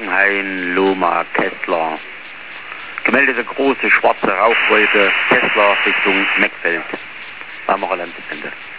Hockenhain, Lohmar, Kessler. Gemeldete große schwarze Rauchwolke, Kessler Richtung Meckfeld. Marmorerland Ende.